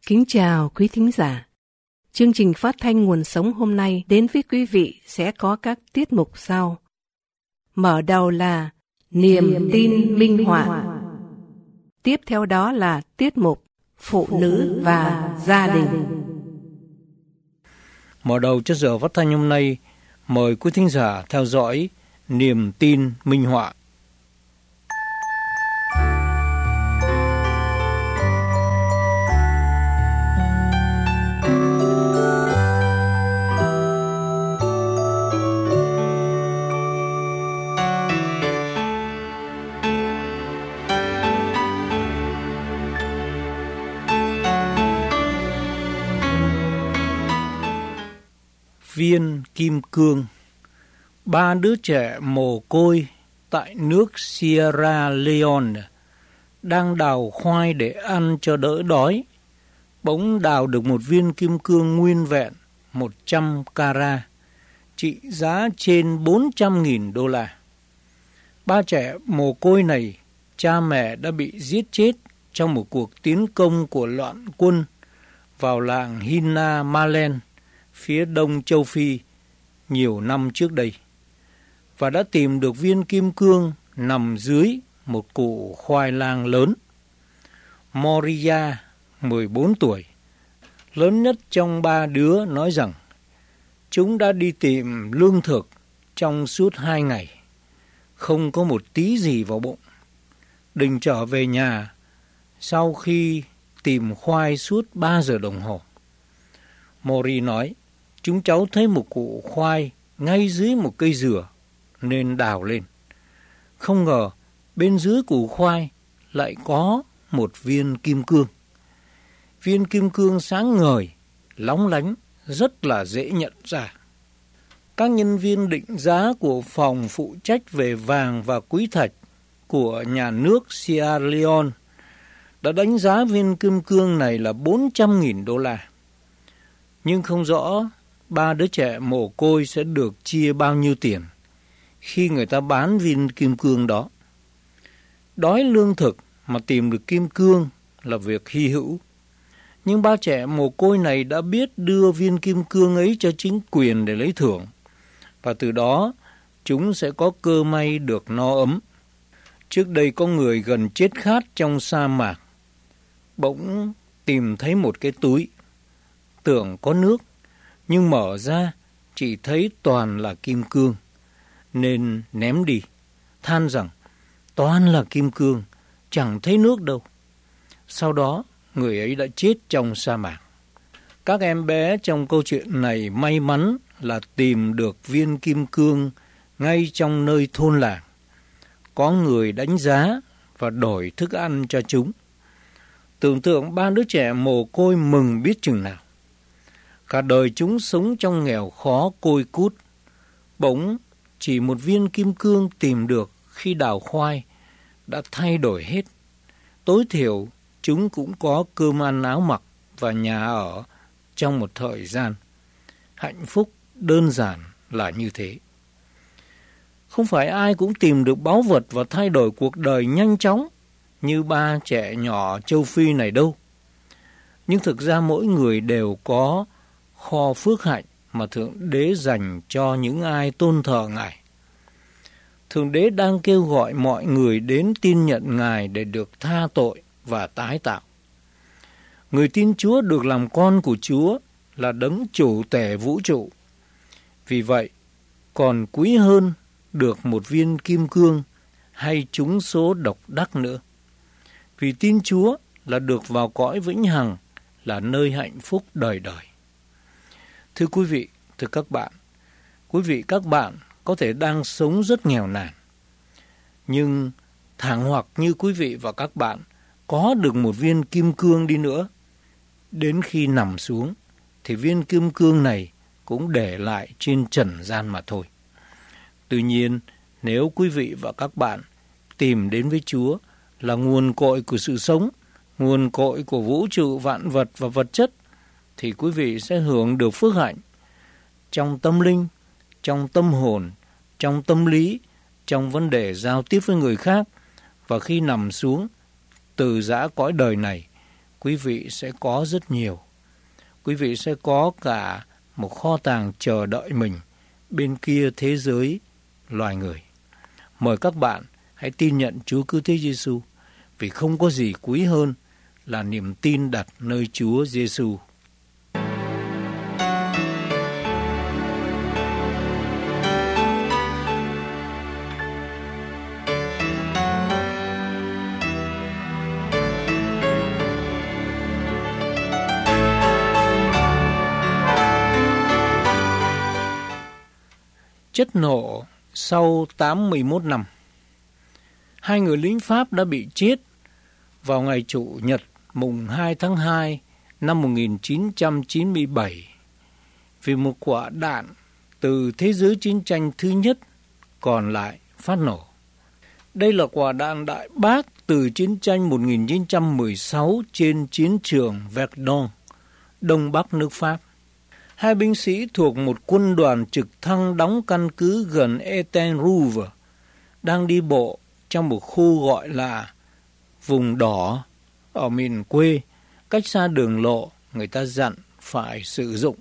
Kính chào quý thính giả. Chương trình phát thanh Nguồn Sống hôm nay đến với quý vị sẽ có các tiết mục sau. Mở đầu là Niềm tin minh họa. Tiếp theo đó là tiết mục Phụ nữ và gia đình. Mở đầu cho giờ phát thanh hôm nay, mời quý thính giả theo dõi Niềm tin minh họa. Viên kim cương. 3 đứa trẻ mồ côi tại nước Sierra Leone đang đào khoai để ăn cho đỡ đói. Bỗng đào được một viên kim cương nguyên vẹn 100 carat, trị giá trên 400.000 đô la. 3 trẻ mồ côi này, cha mẹ đã bị giết chết trong một cuộc tiến công của loạn quân vào làng Hina Malen, phía đông châu Phi, nhiều năm trước đây, và đã tìm được viên kim cương nằm dưới một củ khoai lang lớn. Moria, 14 tuổi, lớn nhất trong 3 đứa, nói rằng chúng đã đi tìm lương thực trong suốt 2 ngày, không có một tí gì vào bụng, định trở về nhà sau khi tìm khoai suốt 3 giờ đồng hồ. Mori nói, chúng cháu thấy một củ khoai ngay dưới một cây dừa nên đào lên. Không ngờ bên dưới củ khoai lại có một viên kim cương. Viên kim cương sáng ngời, lóng lánh, rất là dễ nhận ra. Các nhân viên định giá của phòng phụ trách về vàng và quý thạch của nhà nước Sierra Leone đã đánh giá viên kim cương này là 400.000 đô la. Nhưng không rõ 3 đứa trẻ mồ côi sẽ được chia bao nhiêu tiền khi người ta bán viên kim cương đó. Đói lương thực mà tìm được kim cương là việc hy hữu. Nhưng 3 trẻ mồ côi này đã biết đưa viên kim cương ấy cho chính quyền để lấy thưởng, và từ đó chúng sẽ có cơ may được no ấm. Trước đây có người gần chết khát trong sa mạc, bỗng tìm thấy một cái túi, tưởng có nước, nhưng mở ra chỉ thấy toàn là kim cương, nên ném đi, than rằng toàn là kim cương, chẳng thấy nước đâu. Sau đó, người ấy đã chết trong sa mạc. Các em bé trong câu chuyện này may mắn là tìm được viên kim cương ngay trong nơi thôn làng. Có người đánh giá và đổi thức ăn cho chúng. Tưởng tượng 3 đứa trẻ mồ côi mừng biết chừng nào. Cả đời chúng sống trong nghèo khó côi cút. Bỗng chỉ một viên kim cương tìm được khi đào khoai đã thay đổi hết. Tối thiểu chúng cũng có cơm ăn áo mặc và nhà ở trong một thời gian. Hạnh phúc đơn giản là như thế. Không phải ai cũng tìm được báu vật và thay đổi cuộc đời nhanh chóng như 3 trẻ nhỏ châu Phi này đâu. Nhưng thực ra mỗi người đều có kho phước hạnh mà Thượng Đế dành cho những ai tôn thờ Ngài. Thượng Đế đang kêu gọi mọi người đến tin nhận Ngài để được tha tội và tái tạo. Người tin Chúa được làm con của Chúa là đấng chủ tể vũ trụ. Vì vậy, còn quý hơn được một viên kim cương hay trúng số độc đắc nữa. Vì tin Chúa là được vào cõi vĩnh hằng, là nơi hạnh phúc đời đời. Thưa quý vị, thưa các bạn, quý vị các bạn có thể đang sống rất nghèo nàn. Nhưng thảng hoặc như quý vị và các bạn có được một viên kim cương đi nữa, đến khi nằm xuống thì viên kim cương này cũng để lại trên trần gian mà thôi. Tuy nhiên, nếu quý vị và các bạn tìm đến với Chúa là nguồn cội của sự sống, nguồn cội của vũ trụ vạn vật và vật chất, thì quý vị sẽ hưởng được phước hạnh trong tâm linh, trong tâm hồn, trong tâm lý, trong vấn đề giao tiếp với người khác. Và khi nằm xuống từ giã cõi đời này, quý vị sẽ có rất nhiều. Quý vị sẽ có cả một kho tàng chờ đợi mình bên kia thế giới loài người. Mời các bạn hãy tin nhận Chúa Cứu Thế Giêsu, vì không có gì quý hơn là niềm tin đặt nơi Chúa Giêsu. Chất nổ sau 81 năm. 2 người lính Pháp đã bị chết vào ngày Chủ nhật mùng 2 tháng 2 năm 1997 vì một quả đạn từ thế giới chiến tranh thứ nhất còn lại phát nổ. Đây là quả đạn đại bác từ chiến tranh 1916 trên chiến trường Verdun, Đông Bắc nước Pháp. 2 binh sĩ thuộc một quân đoàn trực thăng đóng căn cứ gần Etten-Rouge đang đi bộ trong một khu gọi là vùng đỏ ở miền quê, cách xa đường lộ người ta dặn phải sử dụng.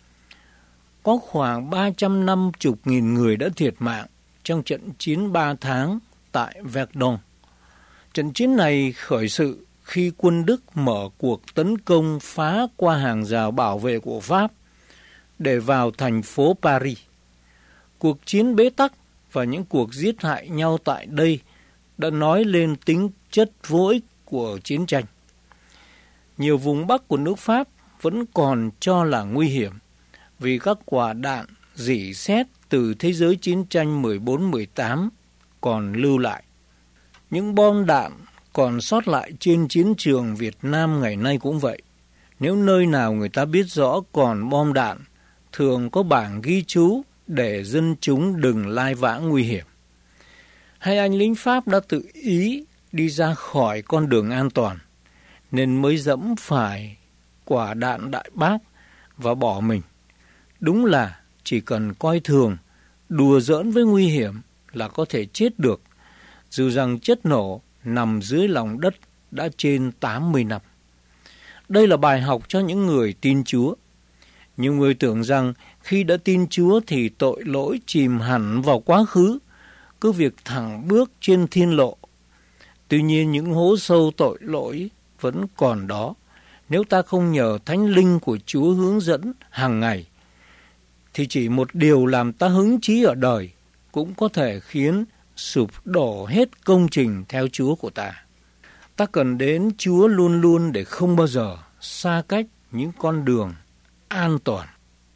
Có khoảng 350.000 người đã thiệt mạng trong trận chiến 3 tháng tại Verdun. Trận chiến này khởi sự khi quân Đức mở cuộc tấn công phá qua hàng rào bảo vệ của Pháp để vào thành phố Paris. Cuộc chiến bế tắc và những cuộc giết hại nhau tại đây đã nói lên tính chất vô ích của chiến tranh. Nhiều vùng Bắc của nước Pháp vẫn còn cho là nguy hiểm vì các quả đạn rỉ sét từ thế giới chiến tranh 14-18 còn lưu lại. Những bom đạn còn sót lại trên chiến trường Việt Nam ngày nay cũng vậy. Nếu nơi nào người ta biết rõ còn bom đạn, thường có bảng ghi chú để dân chúng đừng lai vãng nguy hiểm. 2 anh lính Pháp đã tự ý đi ra khỏi con đường an toàn, nên mới dẫm phải quả đạn đại bác và bỏ mình. Đúng là chỉ cần coi thường, đùa giỡn với nguy hiểm là có thể chết được, dù rằng chất nổ nằm dưới lòng đất đã trên 80 năm. Đây là bài học cho những người tin Chúa. Nhiều người tưởng rằng khi đã tin Chúa thì tội lỗi chìm hẳn vào quá khứ, cứ việc thẳng bước trên thiên lộ. Tuy nhiên những hố sâu tội lỗi vẫn còn đó. Nếu ta không nhờ Thánh Linh của Chúa hướng dẫn hàng ngày, thì chỉ một điều làm ta hứng chí ở đời cũng có thể khiến sụp đổ hết công trình theo Chúa của ta. Ta cần đến Chúa luôn luôn để không bao giờ xa cách những con đường an toàn.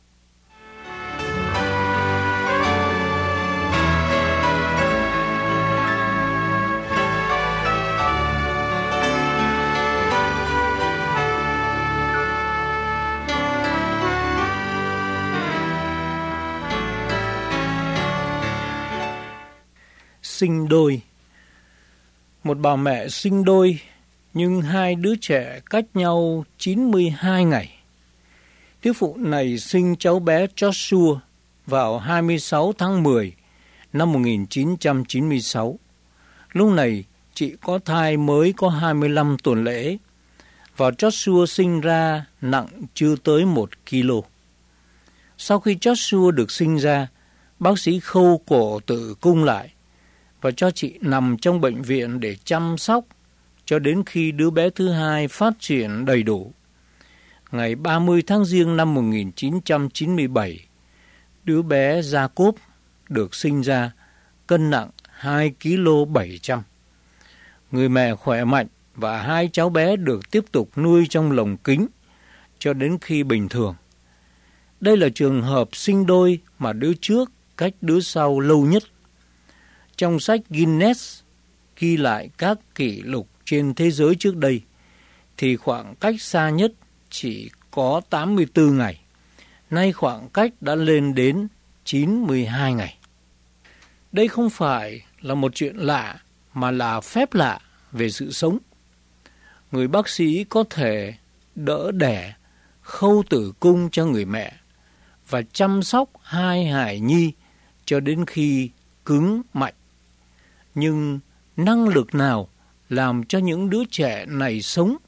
Sinh đôi. Một bà mẹ sinh đôi, nhưng 2 đứa trẻ cách nhau 92 ngày. Thiếu phụ này sinh cháu bé Joshua vào 26 tháng 10 năm 1996. Lúc này chị có thai mới có 25 tuần lễ, và Joshua sinh ra nặng chưa tới 1 kg. Sau khi Joshua được sinh ra, bác sĩ khâu cổ tử cung lại và cho chị nằm trong bệnh viện để chăm sóc cho đến khi đứa bé thứ 2 phát triển đầy đủ. Ngày 30 tháng Giêng năm 1997, đứa bé Jacob được sinh ra, cân nặng 2 kg 700. Người mẹ khỏe mạnh và 2 cháu bé được tiếp tục nuôi trong lồng kính cho đến khi bình thường. Đây là trường hợp sinh đôi mà đứa trước cách đứa sau lâu nhất. Trong sách Guinness ghi lại các kỷ lục trên thế giới trước đây, thì khoảng cách xa nhất chỉ có 84 ngày. Nay khoảng cách đã lên đến 92 ngày. Đây không phải là một chuyện lạ, mà là phép lạ về sự sống. Người bác sĩ có thể đỡ đẻ, khâu tử cung cho người mẹ và chăm sóc 2 hài nhi cho đến khi cứng mạnh. Nhưng năng lực nào làm cho những đứa trẻ này sống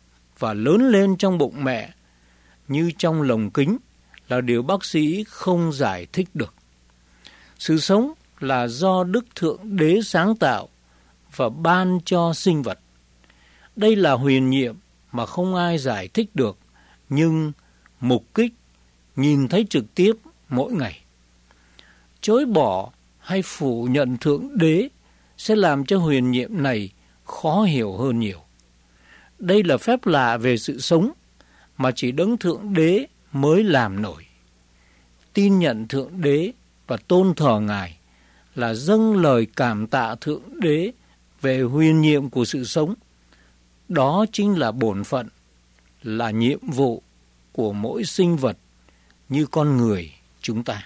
và lớn lên trong bụng mẹ như trong lồng kính là điều bác sĩ không giải thích được. Sự sống là do Đức Thượng Đế sáng tạo và ban cho sinh vật. Đây là huyền nhiệm mà không ai giải thích được, nhưng mục kích nhìn thấy trực tiếp mỗi ngày. Chối bỏ hay phủ nhận Thượng Đế sẽ làm cho huyền nhiệm này khó hiểu hơn nhiều. Đây là phép lạ về sự sống mà chỉ Đấng Thượng Đế mới làm nổi. Tin nhận Thượng Đế và tôn thờ Ngài là dâng lời cảm tạ Thượng Đế về huyền nhiệm của sự sống. Đó chính là bổn phận, là nhiệm vụ của mỗi sinh vật như con người chúng ta.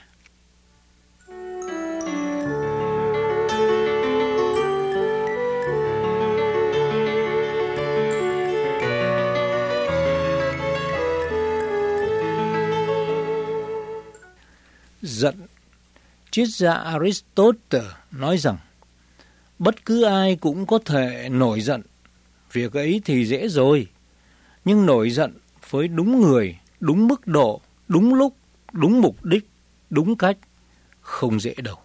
Giận. Triết gia Aristotle nói rằng bất cứ ai cũng có thể nổi giận. Việc ấy thì dễ rồi. Nhưng nổi giận với đúng người, đúng mức độ, đúng lúc, đúng mục đích, đúng cách không dễ đâu.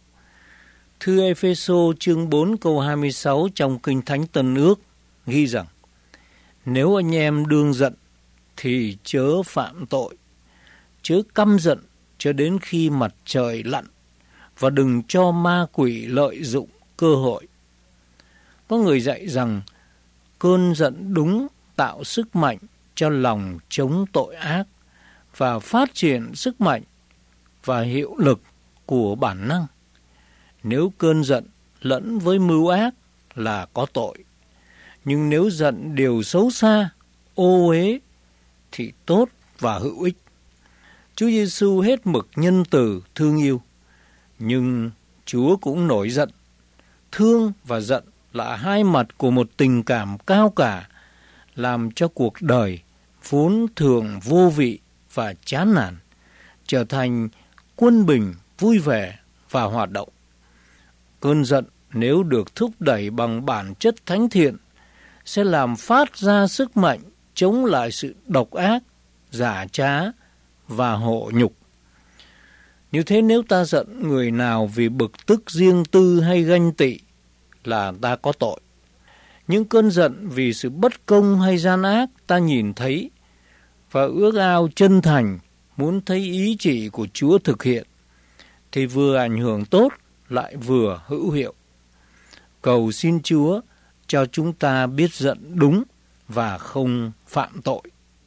Thư Ê-phê-sô chương 4 câu 26 trong Kinh Thánh Tân Ước ghi rằng: nếu anh em đương giận thì chớ phạm tội, chớ căm giận cho đến khi mặt trời lặn, và đừng cho ma quỷ lợi dụng cơ hội. Có người dạy rằng cơn giận đúng tạo sức mạnh cho lòng chống tội ác và phát triển sức mạnh và hiệu lực của bản năng. Nếu cơn giận lẫn với mưu ác là có tội, nhưng nếu giận điều xấu xa, ô uế thì tốt và hữu ích. Chúa Giêsu hết mực nhân từ, thương yêu, nhưng Chúa cũng nổi giận. Thương và giận là hai mặt của một tình cảm cao cả, làm cho cuộc đời vốn thường vô vị và chán nản trở thành quân bình, vui vẻ và hoạt động. Cơn giận nếu được thúc đẩy bằng bản chất thánh thiện sẽ làm phát ra sức mạnh chống lại sự độc ác, giả trá và hộ nhục. Như thế nếu ta giận người nào vì bực tức riêng tư hay ganh tị là ta có tội. Những cơn giận vì sự bất công hay gian ác ta nhìn thấy và ước ao chân thành muốn thấy ý chỉ của Chúa thực hiện thì vừa ảnh hưởng tốt lại vừa hữu hiệu. Cầu xin Chúa cho chúng ta biết giận đúng và không phạm tội.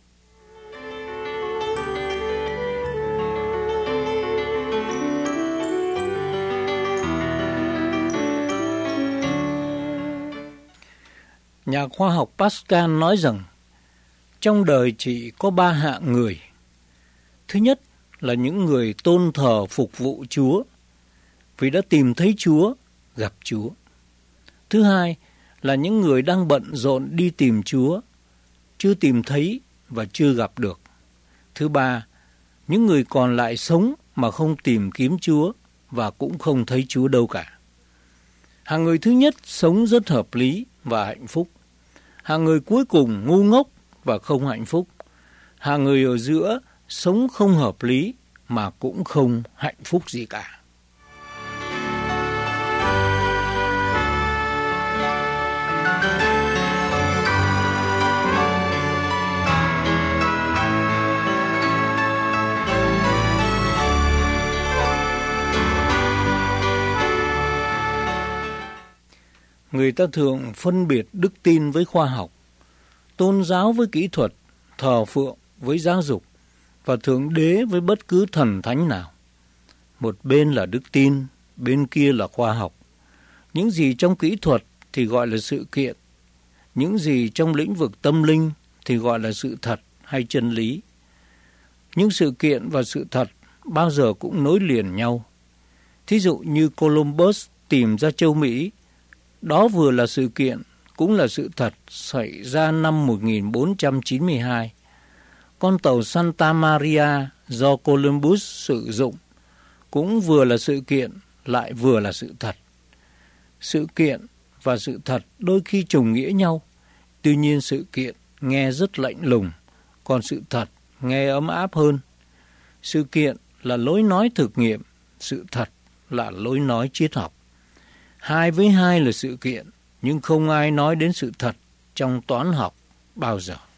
Nhà khoa học Pascal nói rằng trong đời chỉ có 3 hạng người. Thứ nhất là những người tôn thờ phục vụ Chúa vì đã tìm thấy Chúa, gặp Chúa. Thứ hai là những người đang bận rộn đi tìm Chúa, chưa tìm thấy và chưa gặp được. Thứ ba, những người còn lại sống mà không tìm kiếm Chúa và cũng không thấy Chúa đâu cả. Hạng người thứ nhất sống rất hợp lý và hạnh phúc. Hạng người cuối cùng ngu ngốc và không hạnh phúc. Hạng người ở giữa sống không hợp lý mà cũng không hạnh phúc gì cả. Người ta thường phân biệt đức tin với khoa học, tôn giáo với kỹ thuật, thờ phượng với giáo dục và Thượng Đế với bất cứ thần thánh nào. Một bên là đức tin, bên kia là khoa học. Những gì trong kỹ thuật thì gọi là sự kiện, những gì trong lĩnh vực tâm linh thì gọi là sự thật hay chân lý. Những sự kiện và sự thật bao giờ cũng nối liền nhau. Thí dụ như Columbus tìm ra châu Mỹ, đó vừa là sự kiện, cũng là sự thật xảy ra năm 1492. Con tàu Santa Maria do Columbus sử dụng cũng vừa là sự kiện, lại vừa là sự thật. Sự kiện và sự thật đôi khi trùng nghĩa nhau, tuy nhiên sự kiện nghe rất lạnh lùng, còn sự thật nghe ấm áp hơn. Sự kiện là lối nói thực nghiệm, sự thật là lối nói triết học. 2 với 2 là sự kiện, nhưng không ai nói đến sự thật trong toán học bao giờ.